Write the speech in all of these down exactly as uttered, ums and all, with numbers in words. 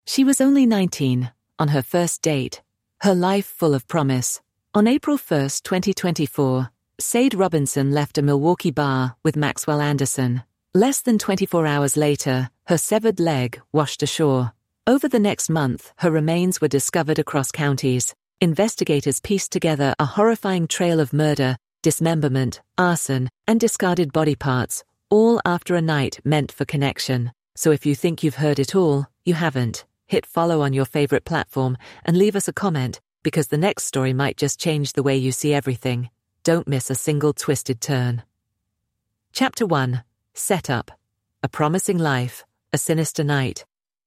She was only nineteen, on her first date, her life full of promise. On April first, twenty twenty-four, Sade Robinson left a Milwaukee bar with Maxwell Anderson. Less than twenty-four hours later, her severed leg washed ashore. Over the next month, her remains were discovered across counties. Investigators pieced together a horrifying trail of murder, dismemberment, arson, and discarded body parts, all after a night meant for connection. So if you think you've heard it all, you haven't. Hit follow on your favorite platform and leave us a comment, because the next story might just change the way you see everything. Don't miss a single twisted turn. Chapter one. Setup. A promising life, a sinister night.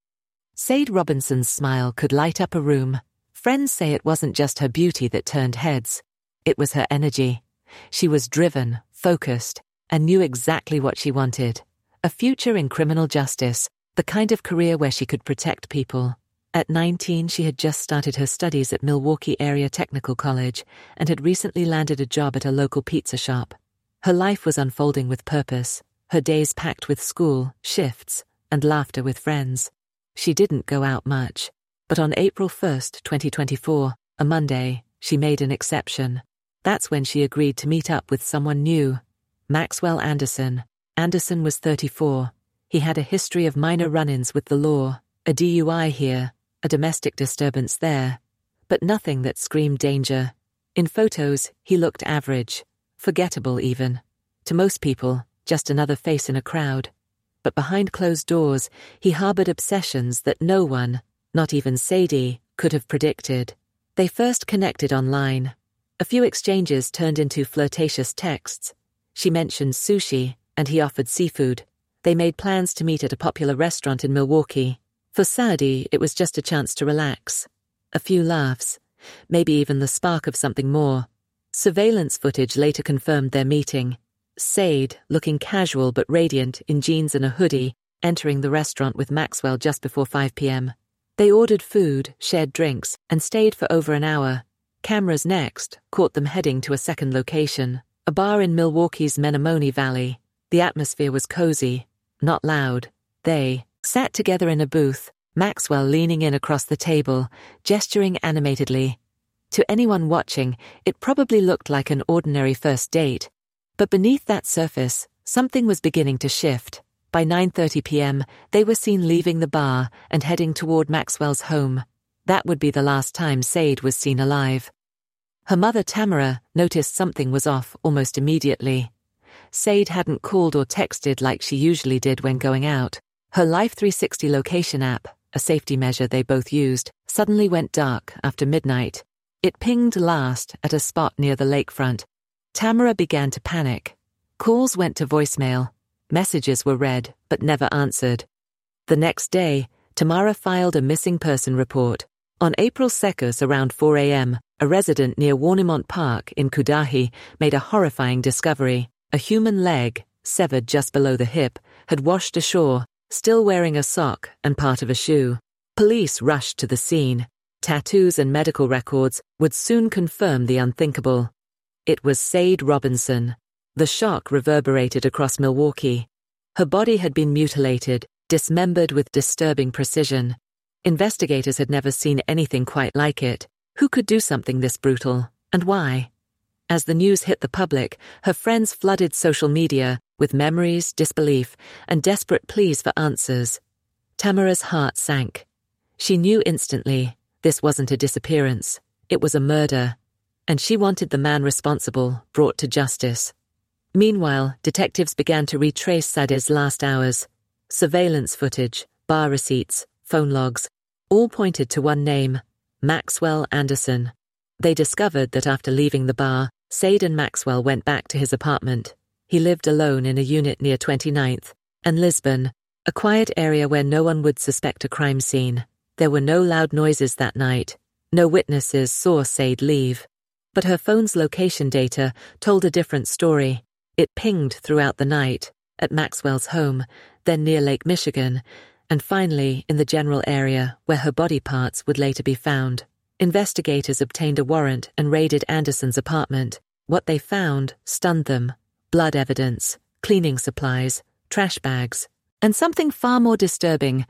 Sade Robinson's smile could light up a room. Friends say it wasn't just her beauty that turned heads. It was her energy. She was driven, focused, and knew exactly what she wanted. A future in criminal justice, the kind of career where she could protect people. At nineteen, she had just started her studies at Milwaukee Area Technical College and had recently landed a job at a local pizza shop. Her life was unfolding with purpose, her days packed with school, shifts, and laughter with friends. She didn't go out much, but on April first, twenty twenty-four, a Monday, she made an exception. That's when she agreed to meet up with someone new. Maxwell Anderson. Anderson was thirty-four. He had a history of minor run-ins with the law, a D U I here, a domestic disturbance there, but nothing that screamed danger. In photos, he looked average, forgettable even. To most people, just another face in a crowd. But behind closed doors, he harbored obsessions that no one, not even Sadie, could have predicted. They first connected online. A few exchanges turned into flirtatious texts. She mentioned sushi, and he offered seafood. They made plans to meet at a popular restaurant in Milwaukee. For Sadie, it was just a chance to relax. A few laughs, maybe even the spark of something more. Surveillance footage later confirmed their meeting. Sade, looking casual but radiant in jeans and a hoodie, entering the restaurant with Maxwell just before five p.m. They ordered food, shared drinks, and stayed for over an hour. Cameras next caught them heading to a second location, a bar in Milwaukee's Menomonee Valley. The atmosphere was cozy, not loud. They sat together in a booth, Maxwell leaning in across the table, gesturing animatedly. To anyone watching, it probably looked like an ordinary first date. But beneath that surface, something was beginning to shift. By nine thirty p.m., they were seen leaving the bar and heading toward Maxwell's home. That would be the last time Sade was seen alive. Her mother, Tamara, noticed something was off almost immediately. Sade hadn't called or texted like she usually did when going out. Her Life three sixty location app, a safety measure they both used, suddenly went dark after midnight. It pinged last at a spot near the lakefront. Tamara began to panic. Calls went to voicemail. Messages were read, but never answered. The next day, Tamara filed a missing person report. On April second, around four a.m., a resident near Warnemont Park in Cudahy made a horrifying discovery. A human leg, severed just below the hip, had washed ashore, still wearing a sock and part of a shoe. Police rushed to the scene. Tattoos and medical records would soon confirm the unthinkable. It was Sade Robinson. The shock reverberated across Milwaukee. Her body had been mutilated, dismembered with disturbing precision. Investigators had never seen anything quite like it. Who could do something this brutal, and why? As the news hit the public, her friends flooded social media with memories, disbelief, and desperate pleas for answers. Tamara's heart sank. She knew instantly this wasn't a disappearance, it was a murder, and she wanted the man responsible brought to justice. Meanwhile, detectives began to retrace Sade's last hours. Surveillance footage, bar receipts, phone logs, all pointed to one name, Maxwell Anderson. They discovered that after leaving the bar, Sade and Maxwell went back to his apartment. He lived alone in a unit near twenty-ninth and Lisbon, a quiet area where no one would suspect a crime scene. There were no loud noises that night. No witnesses saw Sade leave. But her phone's location data told a different story. It pinged throughout the night, at Maxwell's home, then near Lake Michigan, and finally in the general area where her body parts would later be found. Investigators obtained a warrant and raided Anderson's apartment. What they found stunned them. Blood evidence, cleaning supplies, trash bags, and something far more disturbing,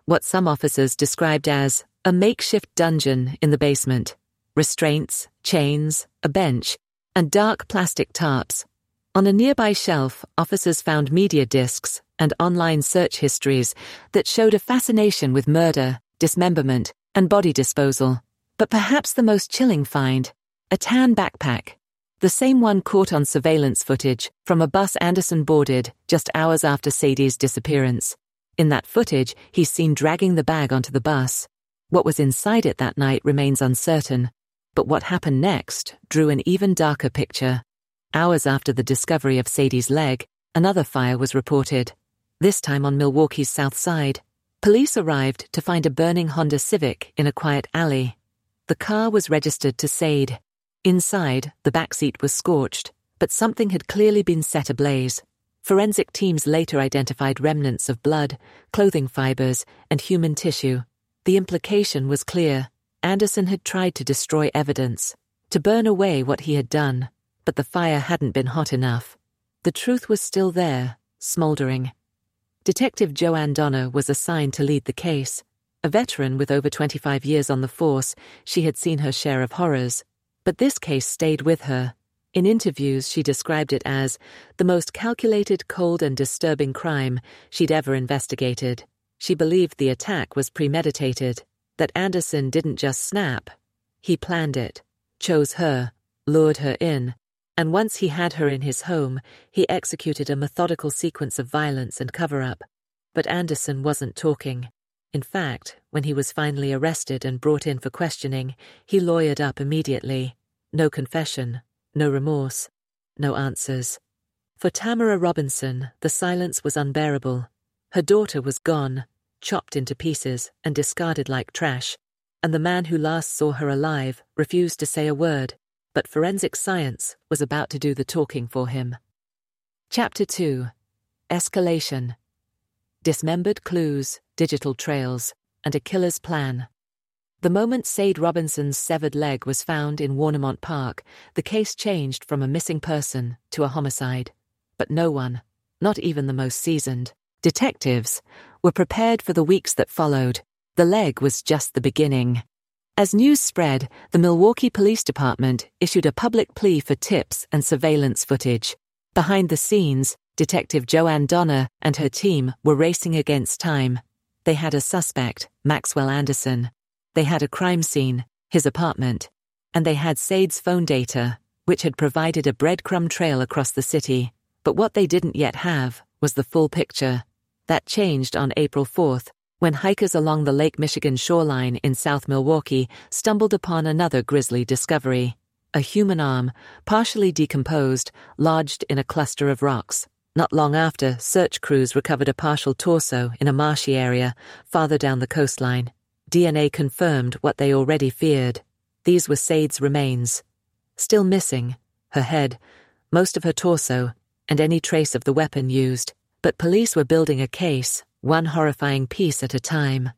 what some officers described as a makeshift dungeon in the basement. Restraints, chains, a bench, and dark plastic tarps. On a nearby shelf, officers found media discs and online search histories that showed a fascination with murder, dismemberment, and body disposal. But perhaps the most chilling find, a tan backpack. The same one caught on surveillance footage from a bus Anderson boarded just hours after Sadie's disappearance. In that footage, he's seen dragging the bag onto the bus. What was inside it that night remains uncertain, but what happened next drew an even darker picture. Hours after the discovery of Sadie's leg, another fire was reported, this time on Milwaukee's south side. Police arrived to find a burning Honda Civic in a quiet alley. The car was registered to Sade. Inside, the backseat was scorched, but something had clearly been set ablaze. Forensic teams later identified remnants of blood, clothing fibers, and human tissue. The implication was clear. Anderson had tried to destroy evidence, to burn away what he had done, but the fire hadn't been hot enough. The truth was still there, smoldering. Detective Joanne Donner was assigned to lead the case. A veteran with over twenty-five years on the force, she had seen her share of horrors. But this case stayed with her. In interviews, she described it as the most calculated, cold, and disturbing crime she'd ever investigated. She believed the attack was premeditated, that Anderson didn't just snap. He planned it, chose her, lured her in, and once he had her in his home, he executed a methodical sequence of violence and cover-up. But Anderson wasn't talking. In fact, when he was finally arrested and brought in for questioning, he lawyered up immediately. No confession, no remorse, no answers. For Tamara Robinson, the silence was unbearable. Her daughter was gone, chopped into pieces and discarded like trash, and the man who last saw her alive refused to say a word, but forensic science was about to do the talking for him. Chapter two. Escalation. Dismembered clues, digital trails, and a killer's plan. The moment Sade Robinson's severed leg was found in Warnemont Park, the case changed from a missing person to a homicide. But no one, not even the most seasoned detectives, were prepared for the weeks that followed. The leg was just the beginning. As news spread, the Milwaukee Police Department issued a public plea for tips and surveillance footage. Behind the scenes, Detective Joanne Donner and her team were racing against time. They had a suspect, Maxwell Anderson. They had a crime scene, his apartment. And they had Sade's phone data, which had provided a breadcrumb trail across the city. But what they didn't yet have was the full picture. That changed on April fourth, when hikers along the Lake Michigan shoreline in South Milwaukee stumbled upon another grisly discovery. A human arm, partially decomposed, lodged in a cluster of rocks. Not long after, search crews recovered a partial torso in a marshy area farther down the coastline. D N A confirmed what they already feared. These were Sade's remains. Still missing, her head, most of her torso, and any trace of the weapon used. But police were building a case, one horrifying piece at a time.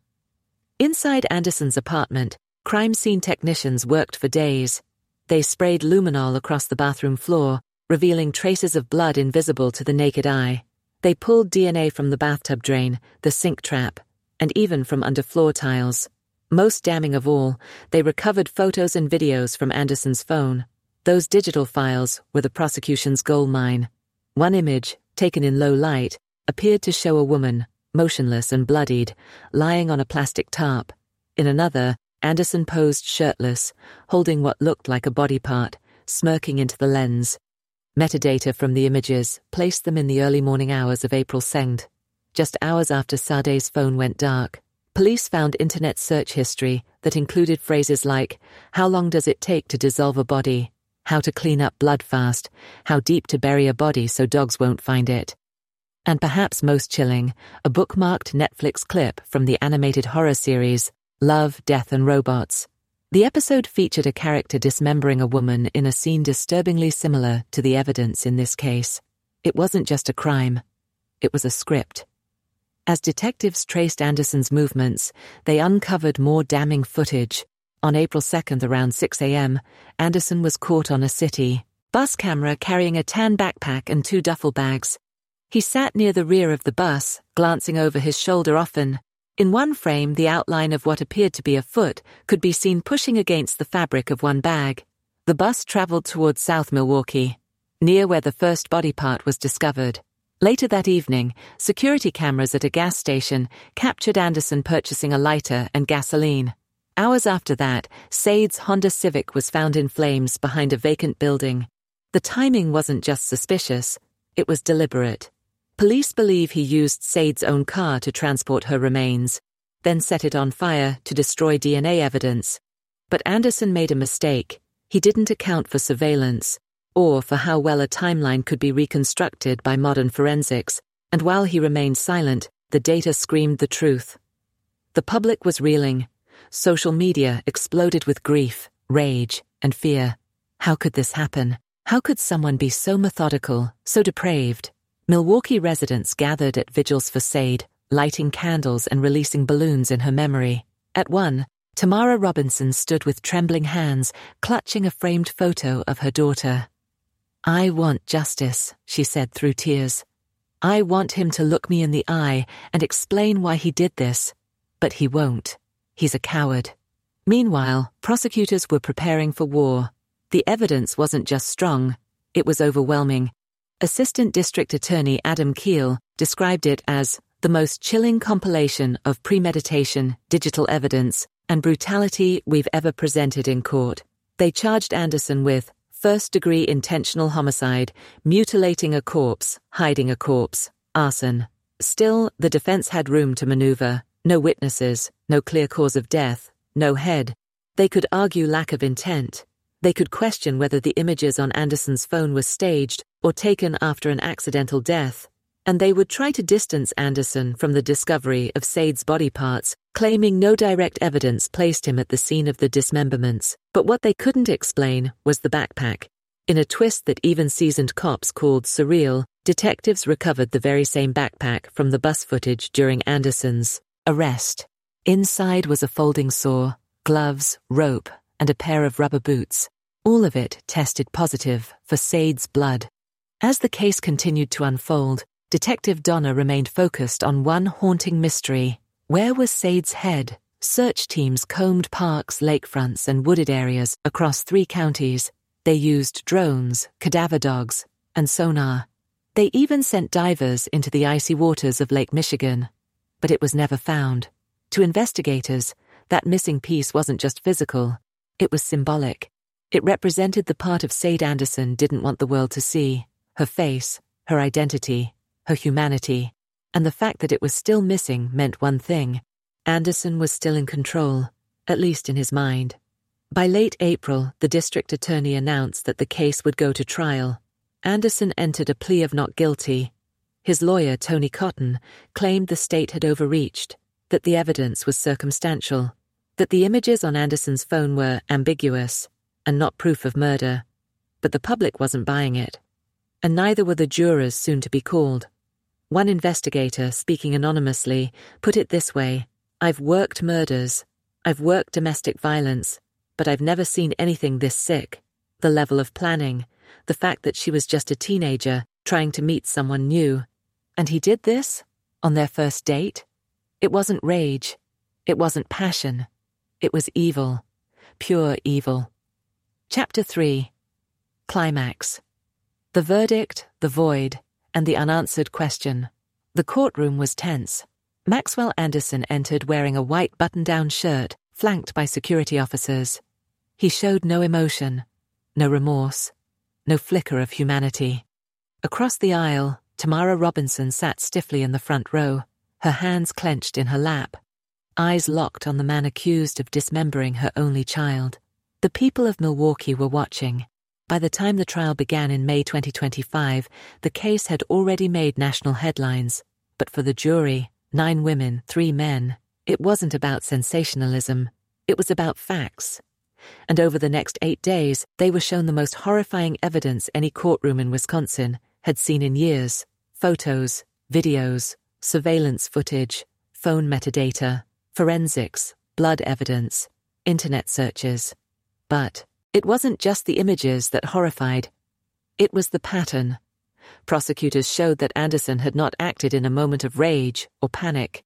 Inside Anderson's apartment, crime scene technicians worked for days. They sprayed luminol across the bathroom floor, revealing traces of blood invisible to the naked eye. They pulled D N A from the bathtub drain, the sink trap, and even from under floor tiles. Most damning of all, they recovered photos and videos from Anderson's phone. Those digital files were the prosecution's goldmine. One image, taken in low light, appeared to show a woman, motionless and bloodied, lying on a plastic tarp. In another, Anderson posed shirtless, holding what looked like a body part, smirking into the lens. Metadata from the images placed them in the early morning hours of April second. Just hours after Sade's phone went dark, police found internet search history that included phrases like, "How long does it take to dissolve a body? How to clean up blood fast? How deep to bury a body so dogs won't find it?" And perhaps most chilling, a bookmarked Netflix clip from the animated horror series, Love, Death and Robots. The episode featured a character dismembering a woman in a scene disturbingly similar to the evidence in this case. It wasn't just a crime. It was a script. As detectives traced Anderson's movements, they uncovered more damning footage. On April second around six a.m., Anderson was caught on a city bus camera carrying a tan backpack and two duffel bags. He sat near the rear of the bus, glancing over his shoulder often, In one frame, the outline of what appeared to be a foot could be seen pushing against the fabric of one bag. The bus traveled towards South Milwaukee, near where the first body part was discovered. Later that evening, security cameras at a gas station captured Anderson purchasing a lighter and gasoline. Hours after that, Said's Honda Civic was found in flames behind a vacant building. The timing wasn't just suspicious, it was deliberate. Police believe he used Said's own car to transport her remains, then set it on fire to destroy D N A evidence. But Anderson made a mistake. He didn't account for surveillance, or for how well a timeline could be reconstructed by modern forensics, and while he remained silent, the data screamed the truth. The public was reeling. Social media exploded with grief, rage, and fear. How could this happen? How could someone be so methodical, so depraved? Milwaukee residents gathered at vigils for Said, lighting candles and releasing balloons in her memory. At one, Tamara Robinson stood with trembling hands, clutching a framed photo of her daughter. "I want justice," she said through tears. "I want him to look me in the eye and explain why he did this. But he won't. He's a coward." Meanwhile, prosecutors were preparing for war. The evidence wasn't just strong, it was overwhelming. Assistant District Attorney Adam Keel described it as the most chilling compilation of premeditation, digital evidence, and brutality we've ever presented in court. They charged Anderson with first-degree intentional homicide, mutilating a corpse, hiding a corpse, arson. Still, the defense had room to maneuver. No witnesses, no clear cause of death, no head. They could argue lack of intent. They could question whether the images on Anderson's phone were staged or taken after an accidental death. And they would try to distance Anderson from the discovery of Said's body parts, claiming no direct evidence placed him at the scene of the dismemberments. But what they couldn't explain was the backpack. In a twist that even seasoned cops called surreal, detectives recovered the very same backpack from the bus footage during Anderson's arrest. Inside was a folding saw, gloves, rope, and a pair of rubber boots. All of it tested positive for Said's blood. As the case continued to unfold, Detective Donner remained focused on one haunting mystery. Where was Said's head? Search teams combed parks, lakefronts, and wooded areas across three counties. They used drones, cadaver dogs, and sonar. They even sent divers into the icy waters of Lake Michigan. But it was never found. To investigators, that missing piece wasn't just physical. It was symbolic. It represented the part of Said Anderson didn't want the world to see. Her face, her identity, her humanity. And the fact that it was still missing meant one thing. Anderson was still in control, at least in his mind. By late April, the district attorney announced that the case would go to trial. Anderson entered a plea of not guilty. His lawyer, Tony Cotton, claimed the state had overreached, that the evidence was circumstantial, that the images on Anderson's phone were ambiguous and not proof of murder. But the public wasn't buying it. And neither were the jurors soon to be called. One investigator, speaking anonymously, put it this way: "I've worked murders, I've worked domestic violence, but I've never seen anything this sick. The level of planning, the fact that she was just a teenager trying to meet someone new. And he did this? On their first date? It wasn't rage. It wasn't passion. It was evil. Pure evil." Chapter three. Climax. The verdict, the void, and the unanswered question. The courtroom was tense. Maxwell Anderson entered wearing a white button-down shirt, flanked by security officers. He showed no emotion, no remorse, no flicker of humanity. Across the aisle, Tamara Robinson sat stiffly in the front row, her hands clenched in her lap, eyes locked on the man accused of dismembering her only child. The people of Milwaukee were watching. By the time the trial began in May twenty twenty-five, the case had already made national headlines. But for the jury, nine women, three men, it wasn't about sensationalism. It was about facts. And over the next eight days, they were shown the most horrifying evidence any courtroom in Wisconsin had seen in years. Photos, videos, surveillance footage, phone metadata, forensics, blood evidence, internet searches. But it wasn't just the images that horrified. It was the pattern. Prosecutors showed that Anderson had not acted in a moment of rage or panic.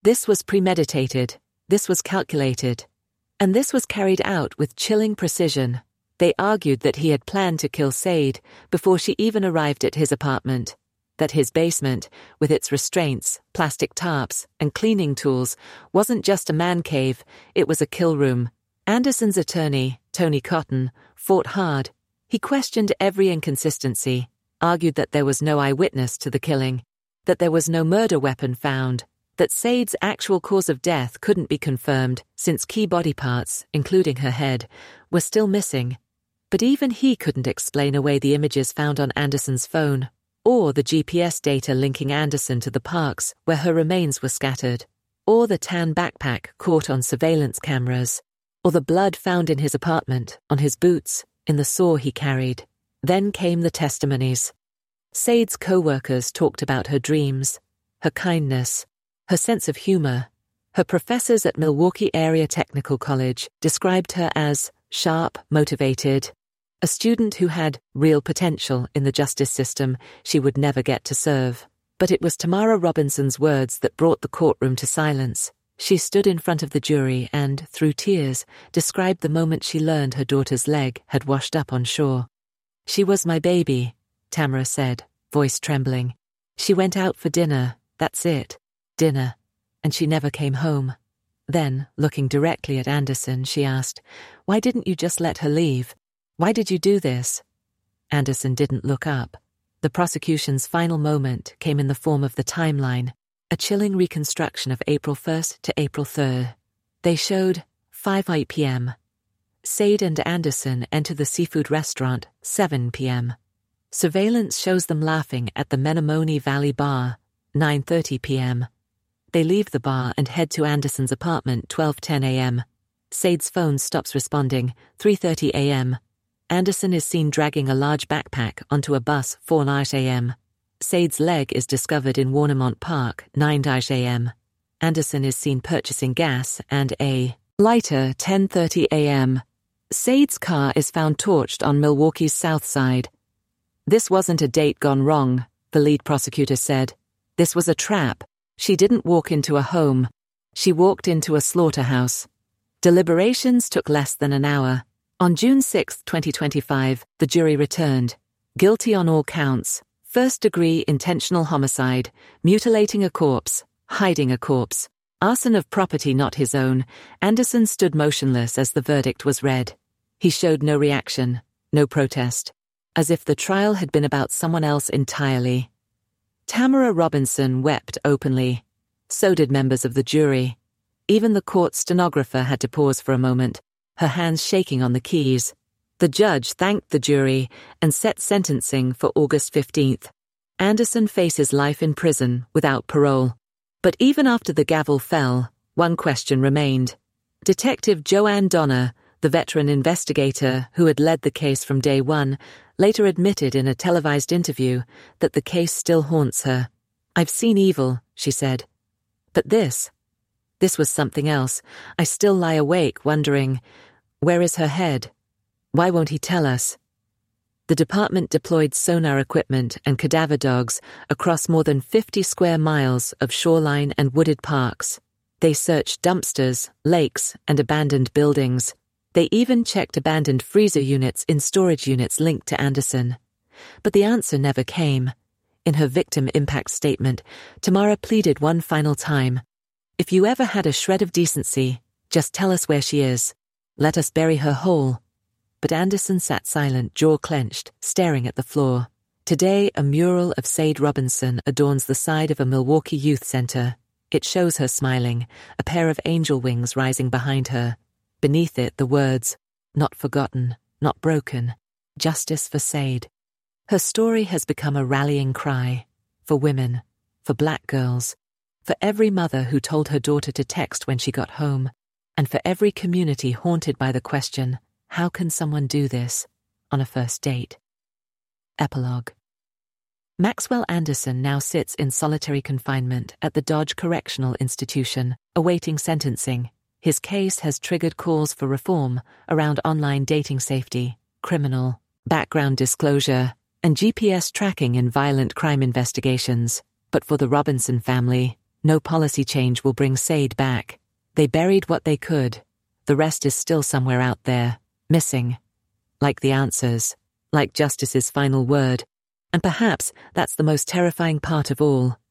This was premeditated, this was calculated, and this was carried out with chilling precision. They argued that he had planned to kill Said before she even arrived at his apartment, that his basement, with its restraints, plastic tarps, and cleaning tools, wasn't just a man cave, it was a kill room. Anderson's attorney, Tony Cotton, fought hard. He questioned every inconsistency, argued that there was no eyewitness to the killing, that there was no murder weapon found, that Said's actual cause of death couldn't be confirmed since key body parts, including her head, were still missing. But even he couldn't explain away the images found on Anderson's phone, or the G P S data linking Anderson to the parks where her remains were scattered, or the tan backpack caught on surveillance cameras, or the blood found in his apartment, on his boots, in the saw he carried. Then came the testimonies. Said's co-workers talked about her dreams, her kindness, her sense of humor. Her professors at Milwaukee Area Technical College described her as sharp, motivated, a student who had real potential in the justice system she would never get to serve. But it was Tamara Robinson's words that brought the courtroom to silence. She stood in front of the jury and, through tears, described the moment she learned her daughter's leg had washed up on shore. "She was my baby," Tamara said, voice trembling. "She went out for dinner, that's it, dinner, and she never came home." Then, looking directly at Anderson, she asked, "Why didn't you just let her leave? Why did you do this?" Anderson didn't look up. The prosecution's final moment came in the form of the timeline, a chilling reconstruction of April first to April third. They showed five p m Said and Anderson enter the seafood restaurant, seven p m Surveillance shows them laughing at the Menomonee Valley Bar, nine thirty p m They leave the bar and head to Anderson's apartment, twelve ten a m Said's phone stops responding, three thirty a m Anderson is seen dragging a large backpack onto a bus, four a m Said's leg is discovered in Warnemont Park, nine a m Anderson is seen purchasing gas and a lighter, ten thirty a m Said's car is found torched on Milwaukee's south side. "This wasn't a date gone wrong," the lead prosecutor said. "This was a trap. She didn't walk into a home. She walked into a slaughterhouse." Deliberations took less than an hour. On June sixth, twenty twenty-five, the jury returned. Guilty on all counts: first-degree intentional homicide, mutilating a corpse, hiding a corpse, arson of property not his own. Anderson stood motionless as the verdict was read. He showed no reaction, no protest, as if the trial had been about someone else entirely. Tamara Robinson wept openly. So did members of the jury. Even the court stenographer had to pause for a moment, her hands shaking on the keys. The judge thanked the jury and set sentencing for August fifteenth. Anderson faces life in prison without parole. But even after the gavel fell, one question remained. Detective Joanne Donner, the veteran investigator who had led the case from day one, later admitted in a televised interview that the case still haunts her. "I've seen evil," she said. "But this, this was something else. I still lie awake wondering, where is her head? Why won't he tell us?" The department deployed sonar equipment and cadaver dogs across more than fifty square miles of shoreline and wooded parks. They searched dumpsters, lakes, and abandoned buildings. They even checked abandoned freezer units in storage units linked to Anderson. But the answer never came. In her victim impact statement, Tamara pleaded one final time. "If you ever had a shred of decency, just tell us where she is. Let us bury her whole." But Anderson sat silent, jaw clenched, staring at the floor. Today, a mural of Said Robinson adorns the side of a Milwaukee youth center. It shows her smiling, a pair of angel wings rising behind her. Beneath it, the words, "Not forgotten, not broken, justice for Said." Her story has become a rallying cry for women, for black girls, for every mother who told her daughter to text when she got home, and for every community haunted by the question, how can someone do this on a first date? Epilogue. Maxwell Anderson now sits in solitary confinement at the Dodge Correctional Institution, awaiting sentencing. His case has triggered calls for reform around online dating safety, criminal background disclosure, and G P S tracking in violent crime investigations. But for the Robinson family, No policy change will bring Sade back. They buried what they could. The rest is still somewhere out there, missing. Like the answers, like Justice's final word. And perhaps that's the most terrifying part of all.